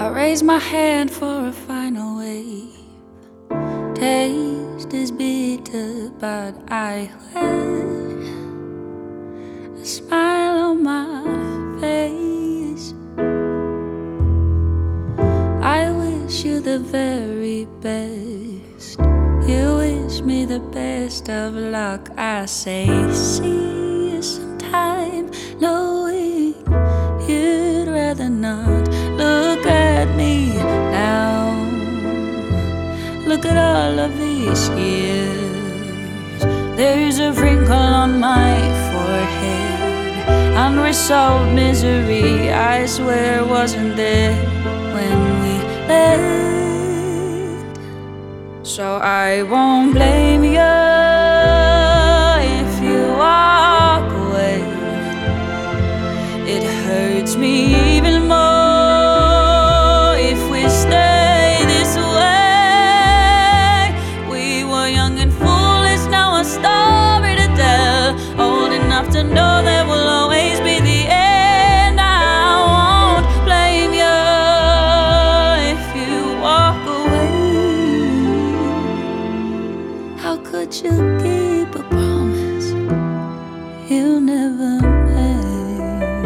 I raise my hand for a final wave. Taste is bitter, but I let a smile on my face. I wish you the very best. You wish me the best of luck. I say, see you sometime, knowing you'd rather not look at me now. Look at all of these years. There's a wrinkle on my forehead, unresolved misery. I swear wasn't there when we left. So I won't blame you if you walk away. It hurts me even more if we stay this way. We were young and foolish, now a story to tell, old enough to know there will always be the end. I won't blame you if you walk away. How could you keep a promise you never made?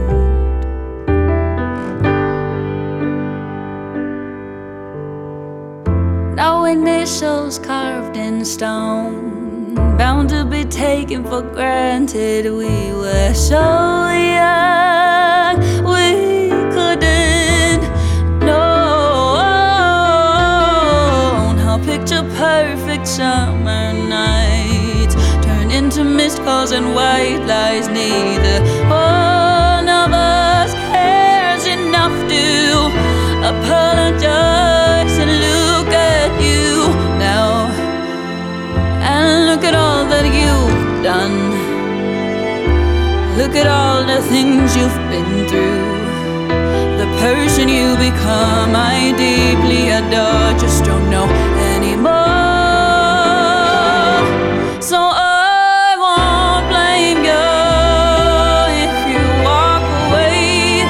No initials carved in stone, bound to be taken for granted. We were so young, we couldn't know how picture-perfect summer nights turn into missed calls and white lies. Neither one of us cares enough to apologize and look at you now, and look at all that you've done. Look at all the things you've been through, the person you become. I deeply adore, just don't know anymore. So I won't blame you if you walk away.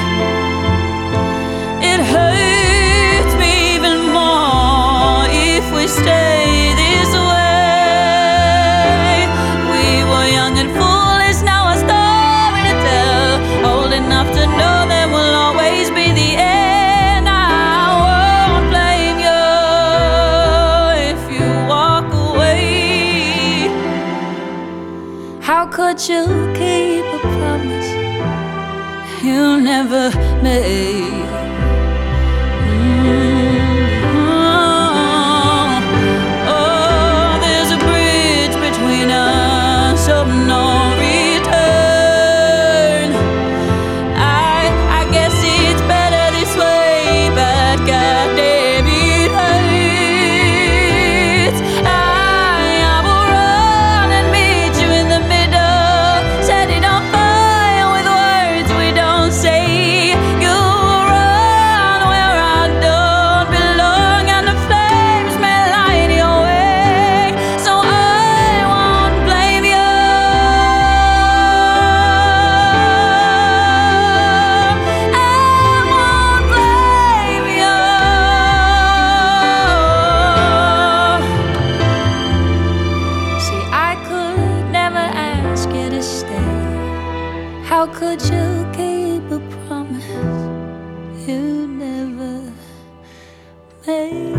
It hurts me even more if we stay this way. We were young and foolish, now a story to tell, old enough to know there will always be the end. I won't blame you if you walk away. How could you keep a promise you never made? Oh, there's a bridge between us of no return. I guess it's better this way, but goddamn it hurts. I will run and meet you in the middle, set it on fire with words we don't say. You run where I don't belong, and the flames may light your way. So I won't blame you. I won't blame you. See, I could never ask you to stay. How could you keep a promise you never made?